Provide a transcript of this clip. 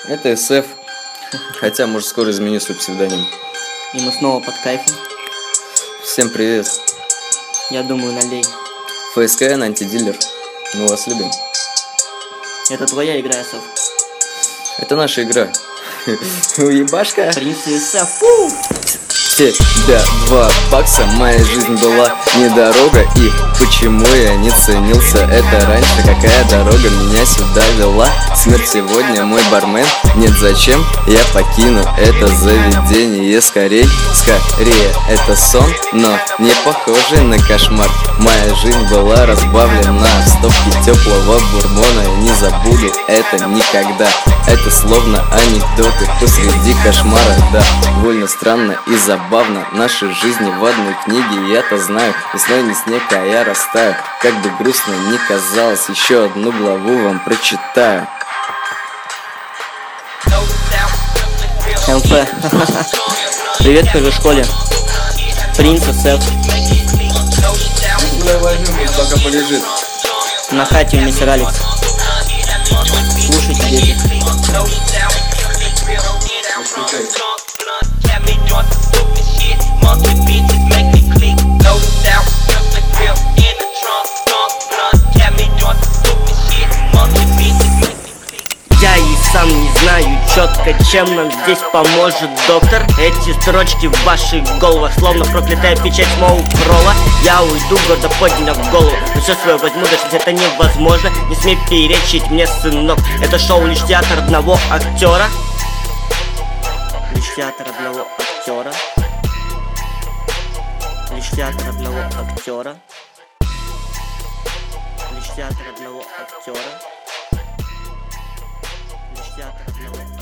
Это СФ, хотя, может, скоро изменю свой псевдоним. И мы снова под кайфом. Всем привет. Я думаю, налей. ФСКН антидилер. Мы вас любим. Это твоя игра, СФ. Это наша игра. Уебашка. Принц и СФ. Тебя 2 бакса, моя жизнь была не дорога. И почему я не ценился это раньше? Какая дорога меня сюда вела? Смерть сегодня мой бармен. Нет, зачем я покину это заведение? Скорее, это сон, но не похожий на кошмар. Моя жизнь была разбавлена в стопке теплого бурмона. Я не забуду это никогда. Это словно анекдоты посреди кошмара. Да, довольно странно и забавно. Наши жизни в одной книге. Я-то знаю, весной не снег, а я растаю. Как бы грустно ни казалось, еще одну главу вам прочитаю. МФ. Привет в первой школе. Принц и СФ. Пока полежит. На хате у мистера Алекс. Слушайте, дети. Я и сам не знаю четко, чем нам здесь поможет доктор. Эти строчки в ваших головах, словно проклятая печать моего крола. Я уйду, гордо подняв голову, но все свое возьму, даже если это невозможно. Не смей перечить мне, сынок, это шоу лишь театр одного актера. Лишь театр одного актера. Лишь театр одного актера. Лишь театр одного актера. Лишь театр одного актера.